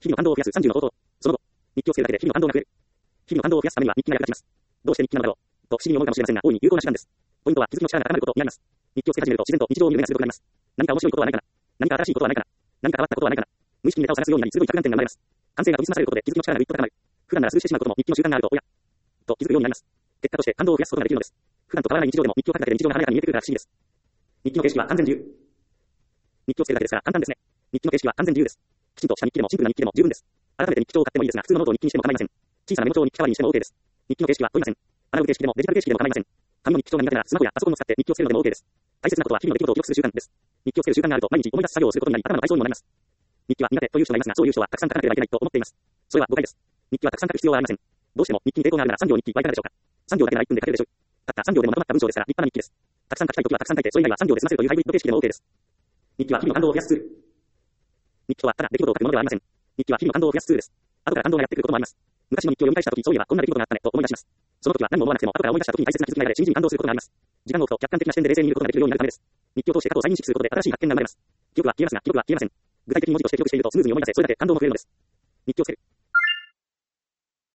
日々の感動を増やす30の方法。その後、日記をつけるだけで日々の感動が増える。日々の感動を増やすためには日記が役立ちます。どうして日記なのだろうと不思議に思うかもしれませんが、大いに有効な手段です。ポイントは気づきの力が高まることになります。日記をつけ始めると自然と日常を見る目が鋭くなります。何か面白いことはないかな。何か新しいことはないかな。何か変わったことはないかな。無意識にネタを探すようになり、鋭い着眼点が生まれます。感性が研ぎ澄まされることで気づきの力がぐっと高まる。普段ならスルーしてしまうことも日記の習慣があると、おやと気づくようになります。結果として感動を増やすことができるのです。普段と変わらない日常でも日記を書くだけで日常が華やかに見えてくるから不思議です。日記の形式は完全自由。日記をつけるだけですから簡単ですね。日記の形式は完全自由です。きちんとした日記でもシンプルな日記でも十分です。改めて日記帳を買ってもいいですが、普通のノートを日記にしても構いません。小さなメモ帳を日記代わりにしても OK です。日記の形式は問いません。洗う形式でもデジタル形式でも構いません。紙の日記帳が苦手ならスマホやパソコンを使って日記をつけるのでも OK です。大切なことは日々の出来事を記録する習慣です。日記をつける習慣があると毎日思い出す作業をすることになり頭の体操にもなります。日記は苦手という人がいますが、そういう人はたくさん書かなければいけないと思っています。それは誤解です。日記はたくさん書く必要はありません。どうしても日記に抵抗があるなら3行日記はいかがでしょうか。3行だけなら1分で書けるでしょう。たった3行でもまとまった文章ですから立派な日記です。たくさん書きたいときはたくさん書いて、それ以外は3行で済ませるというハイブリッド形式でも OK です。日記は日々の感動を増やすツール。日記とはただ出来事を書くものではありません。日記は日々の感動を増やすツールです。後から感動がやってくることもあります。昔の日記を読み返したとき、そういえばこんな出来事があったねと思い出します。その時は何も思わなくても後から思い出したときに大切な気づきが得られ、しみじみ感動することがあります。時間を置くと客観的な視点で冷静に見ることができるようになるためです。日記を通して過去を再認識することで新しい発見が生まれます。記憶は消えますが、記憶は消えません。具体的に文字として記憶しているとスムーズに思い出せ、それだけ感動も増えるのです。日記をつける。